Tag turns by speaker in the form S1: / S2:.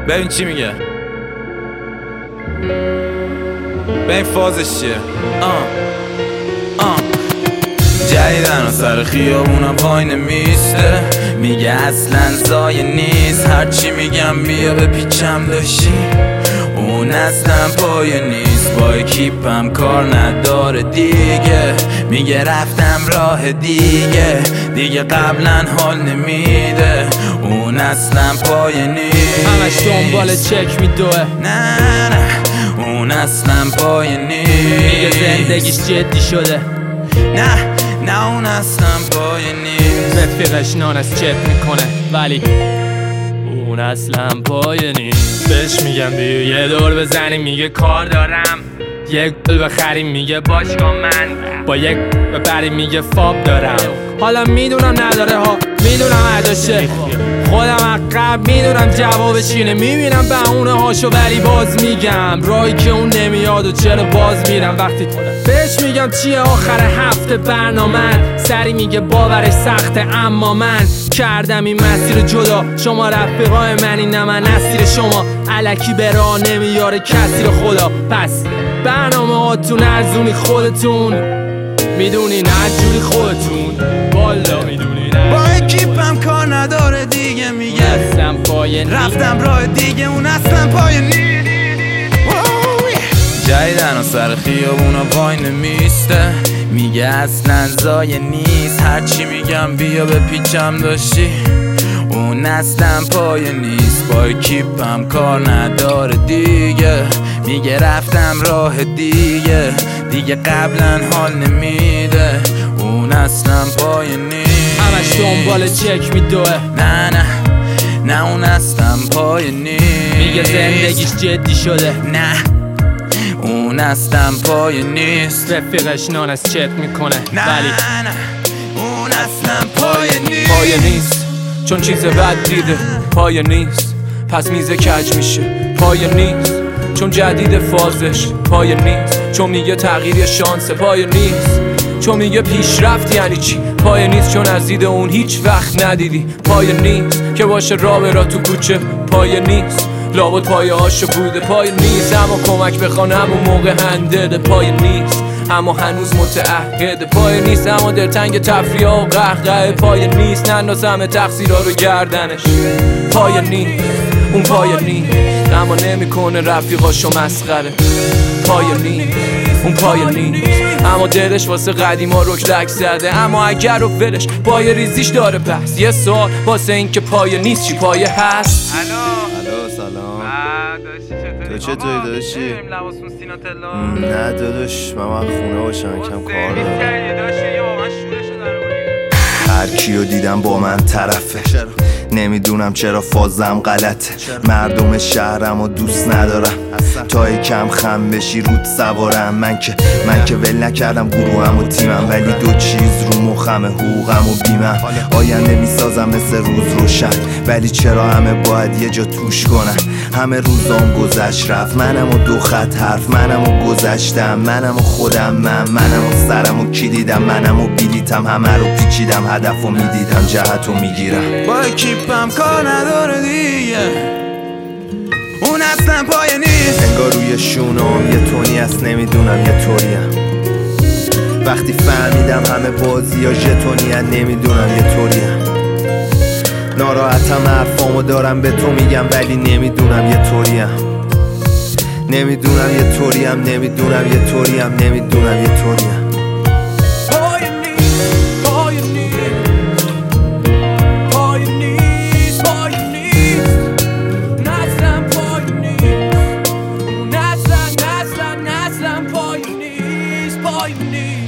S1: ببین چی میگه، ببین فازش چیه. جدیدن و سر خیابونم پای نمیسته، میگه اصلا زایه نیست، هرچی میگم بیا به پیچم داشتی، اون اصلا پای نیست، با اکیپم کار نداره دیگه، میگه رفتم راه دیگه قبلا حال نمیده، اون اصلا پای نیست،
S2: همش دنبال چک میدوه،
S1: نه اون اصلا پای نیست،
S2: میگه زندگیش جدی شده،
S1: نه اون اصلا پای نیست،
S2: رفیقش نان از چت میکنه ولی اون اصلا پای نیست. بهش میگم بیا یه دور بزنیم، میگه کار دارم، یک گل بخریم میگه باشگاه من، با یک ببریم میگه فاب دارم. حالا میدونم نداره ها، میدونم نداشه، خودم عقب میدونم جوابش اینه، میبینم بهونه هاشو ولی باز میگم راهی که اون نمیاد و چرا باز میرم. وقتی بهش میگم چیه آخر هفته برنامه، سری میگه باورش سخته اما من کردم این مسیر جدا، شما رفیقای منی نه من اسیر شما، الکی به راه نمیاره کسی رو خدا، پس برنامه هاتون ارزونی خودتون میدونین هرجوری خودتون، والا میدونین
S1: با اکیپم کار نداره دیگه، میگه
S2: اصلا پای
S1: رفتم راه دیگه، اون اصلا پای نیست. جدیدن و سر خیابونا وای نمیسته، میگه اصلا زایه نیست، هرچی میگم بیا به پیچم داشتی، اون اصلا پای نیست، با اکیپم کار نداره دیگه، میگه رفتم راه دیگه قبلا حال نمیده، اون اصلا پای نیست،
S2: همش دنبال چک میدوه،
S1: نه اون اصلا پای نیست،
S2: میگه زندگیش جدی شده،
S1: نه اون اصلا پای نیست،
S2: رفیقش نان از چت میکنه ولی
S1: اون اصلا
S3: پای نیست چون چیز بد دیده، پای نیست پس میزه کج میشه، پای نیست چون جدید فازش، پای نیست چون میگه تغییر شانسه، پای نیست چون میگه پیشرفت یعنی چی، پای نیست چون از دید اون هیچ وقت ندیدی، پای نیست که باشه راه برا تو کوچه، پای نیست لابد پایه هاشو بوده، پای نیست اما کمک بخوان همون موقع هندده، پای نیست اما هنوز متعهده، پای نیست اما دلتنگ تفریح و قهقه، پای نیست ننداز همه تقصیرها رو گردنش، پای نیست اون پای نیست اما نمیکنه رفیقاشو مسخره، پای نیست اون پای نیست اما دلش واسه قدیما رکلک زده، اما اگر رو ولش پای ریزیش داره بس، یه سوال واسه این که پای نیست چی پایه هست؟
S4: الو سلام تو چطوری داداشی؟ نه داداش من خونه باشم کم کار دارم، هر کیو دیدم با من طرفه، نمیدونم چرا فازم غلطه، مردم شهرم و دوست ندارم، تا یکم خم بشی رود سوارم، من که ول نکردم گروهم و تیمم، ولی دو چیز رو مخمه، حقوقم و بیمم، آینده میسازم مثل روز روشن، ولی چرا همه باید یه جا توش کنن، همه روزام گذشت رفت، منم و دو خط حرف، منم و گذشتم، منم و خودم، منم و سرم و کی دیدم، منم و بیلیتم، همه رو پیچیدم، هدف و میدیدم، جهت و میگیرم،
S1: با اکیپم کار نداره دیگه، اون اصلا پای نیست،
S4: انگار روی شونام یه تونی هست، نمیدونم یه طوریم، وقتی فهمیدم همه بازی ها ژتونی هست، نمیدونم یه طوریم، ناراحتم حرفامو دارم به تو میگم ولی نمیدونم یه طوریم، نمیدونم یه طوریم، نمیدونم یه طوریم، نمیدونم یه طوریم.
S2: All you need